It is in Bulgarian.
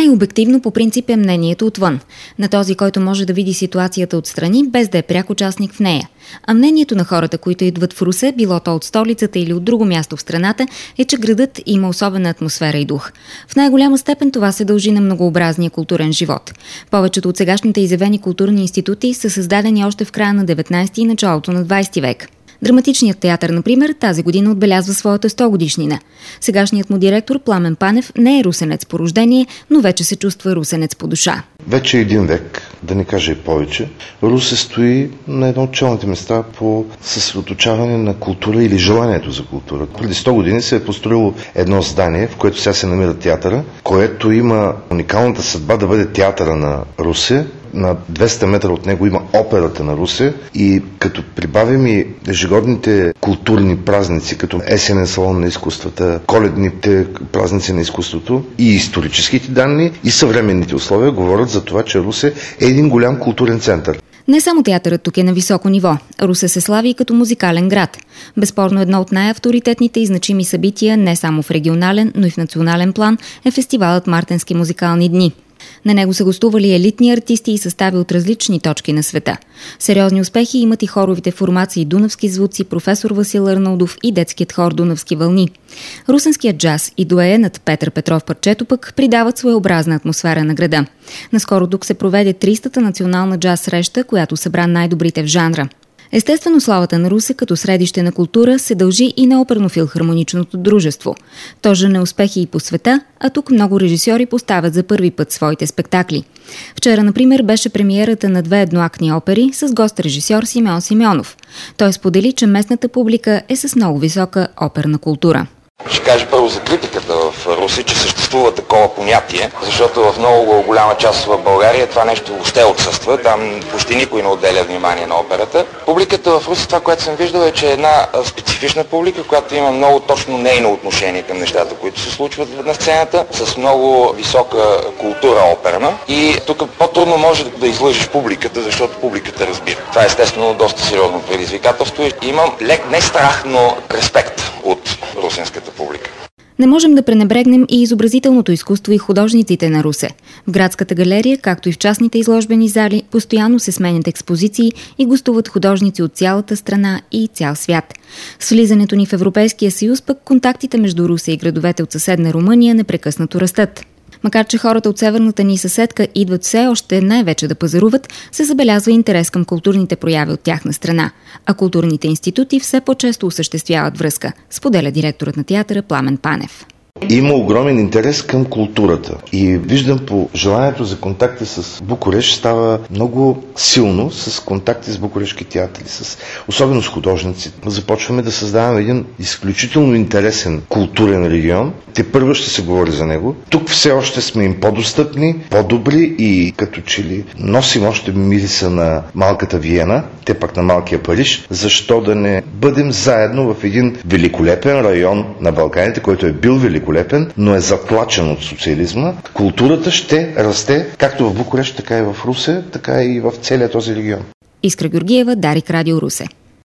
Най-обективно по принцип е мнението отвън, на този, който може да види ситуацията отстрани, без да е пряк участник в нея. А мнението на хората, които идват в Русе, било то от столицата или от друго място в страната, е, че градът има особена атмосфера и дух. В най-голяма степен това се дължи на многообразния културен живот. Повечето от сегашните изявени културни институти са създадени още в края на 19 и началото на 20 век. Драматичният театър, например, тази година отбелязва своята 100-годишнина. Сегашният му директор Пламен Панев не е русенец по рождение, но вече се чувства русенец по душа. Вече един век, да не кажа и повече, Русе стои на едно от челните места по съсредоточаване на култура или желанието за култура. Преди 100 години се е построило едно здание, в което сега се намира театъра, което има уникалната съдба да бъде театъра на Русе. На 200 метра от него има операта на Русе и като прибавим и ежегодните културни празници, като есенен салон на изкуствата, коледните празници на изкуството и историческите данни и съвременните условия говорят за това, че Русе е един голям културен център. Не само театърът тук е на високо ниво. Русе се слави и като музикален град. Безспорно едно от най-авторитетните и значими събития, не само в регионален, но и в национален план, е фестивалът Мартенски музикални дни. На него са гостували елитни артисти и състави от различни точки на света. Сериозни успехи имат и хоровите формации Дунавски звуци, професор Васил Арнаудов и детският хор Дунавски вълни. Русенският джаз и дуеенът Петър Петров парчето пък придават своеобразна атмосфера на града. Наскоро тук се проведе 300-та национална джаз среща, която събра най-добрите в жанра. Естествено, славата на Русе като средище на култура се дължи и на оперно-филхармоничното дружество. То жене успехи и по света, а тук много режисьори поставят за първи път своите спектакли. Вчера, например, беше премиерата на 2 едноактни опери с гост-режисьор Симеон Симеонов. Той сподели, че местната публика е с много висока оперна култура. Ще кажа първо за критиката в Русе, че съществува такова понятие, защото в много голяма част в България това нещо въобще отсъства. Там почти никой не отделя внимание на операта. Публиката в Русе, това, което съм виждал, е, че е една специфична публика, която има много точно нейно отношение към нещата, които се случват на сцената, с много висока култура оперна. И тук по-трудно може да излъжеш публиката, защото публиката разбира. Това е естествено доста сериозно предизвикателство и имам лек не страх, но респект от русенската публика. Не можем да пренебрегнем и изобразителното изкуство и художниците на Русе. В градската галерия, както и в частните изложбени зали, постоянно се сменят експозиции и гостуват художници от цялата страна и цял свят. С влизането ни в Европейския съюз пък контактите между Русе и градовете от съседна Румъния непрекъснато растат. Макар че хората от северната ни съседка идват все още най-вече да пазаруват, се забелязва интерес към културните прояви от тяхна страна, а културните институти все по-често осъществяват връзка, споделя директорът на театъра Пламен Панев. Има огромен интерес към културата и виждам по желанието за контакти с Букурещ става много силно с контакти с букурешки театри, особено с художници. Започваме да създаваме един изключително интересен културен регион. Тепърва ще се говори за него. Тук все още сме им по-достъпни, по-добри и като че ли носим още мириса на малката Виена, те пък на малкия Париж. Защо да не бъдем заедно в един великолепен район на Балканите, който е бил великолепен, но е затлачен от социализма. Културата ще расте както в Букурещ, така и в Русе, така и в целия този регион. Искра Георгиева, Дарик Радио Русе.